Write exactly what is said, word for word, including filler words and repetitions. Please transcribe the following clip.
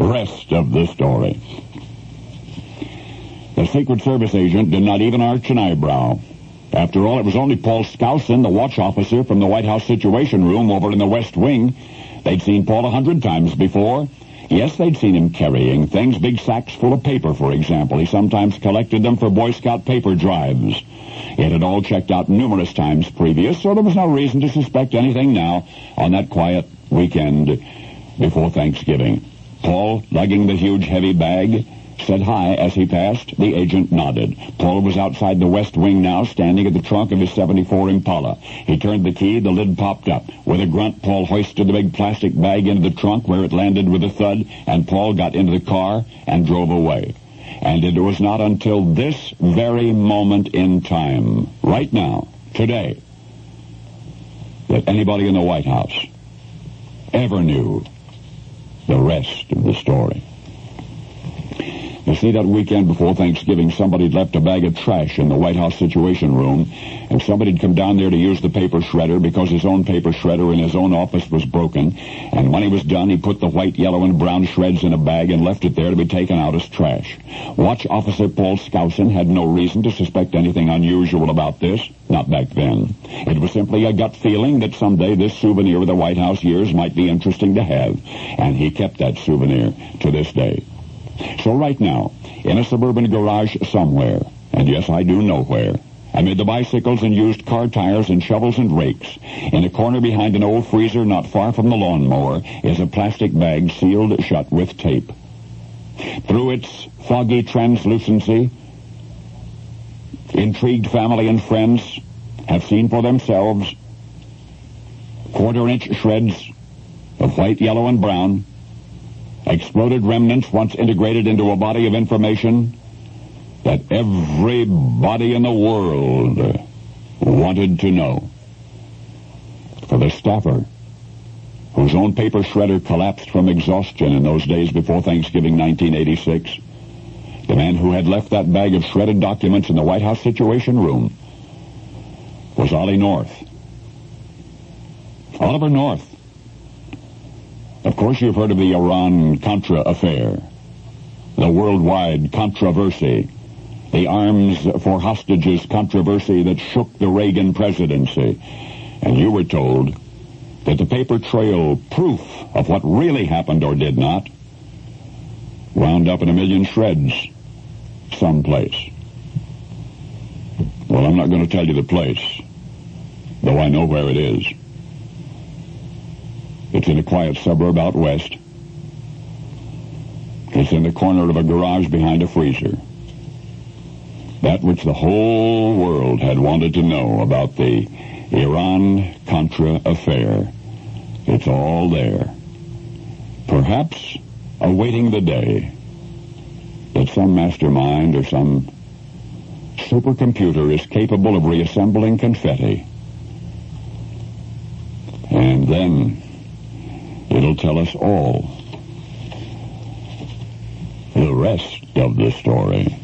Rest of the story. The Secret Service agent did not even arch an eyebrow. After all, it was only Paul Skousen, the watch officer from the White House Situation Room over in the West Wing. They'd seen Paul a hundred times before. Yes, they'd seen him carrying things, big sacks full of paper, for example. He sometimes collected them for Boy Scout paper drives. It had all checked out numerous times previous, so there was no reason to suspect anything now on that quiet weekend before Thanksgiving. Paul, lugging the huge, heavy bag, said hi as he passed. The agent nodded. Paul was outside the West Wing now, standing at the trunk of his seventy-four Impala. He turned the key, the lid popped up. With a grunt, Paul hoisted the big plastic bag into the trunk where it landed with a thud, and Paul got into the car and drove away. And it was not until this very moment in time, right now, today, that anybody in the White House ever knew the rest of the story. You see, that weekend before Thanksgiving, somebody had left a bag of trash in the White House Situation Room, and somebody had come down there to use the paper shredder because his own paper shredder in his own office was broken, and when he was done, he put the white, yellow, and brown shreds in a bag and left it there to be taken out as trash. Watch Officer Paul Skousen had no reason to suspect anything unusual about this, not back then. It was simply a gut feeling that someday this souvenir of the White House years might be interesting to have, and he kept that souvenir to this day. So right now, in a suburban garage somewhere, and yes, I do know where, amid the bicycles and used car tires and shovels and rakes, in a corner behind an old freezer not far from the lawnmower, is a plastic bag sealed shut with tape. Through its foggy translucency, intrigued family and friends have seen for themselves quarter-inch shreds of white, yellow, and brown, exploded remnants once integrated into a body of information that everybody in the world wanted to know. For the staffer, whose own paper shredder collapsed from exhaustion in those days before Thanksgiving nineteen eighty-six, the man who had left that bag of shredded documents in the White House Situation Room was Ollie North. Oliver North. Of course, you've heard of the Iran-Contra affair, the worldwide controversy, the arms for hostages controversy that shook the Reagan presidency. And you were told that the paper trail proof of what really happened or did not wound up in a million shreds someplace. Well, I'm not going to tell you the place, though I know where it is. It's in a quiet suburb out west. It's in the corner of a garage behind a freezer. That which the whole world had wanted to know about the Iran-Contra affair. It's all there. Perhaps awaiting the day that some mastermind or some supercomputer is capable of reassembling confetti. And then it'll tell us all the rest of the story.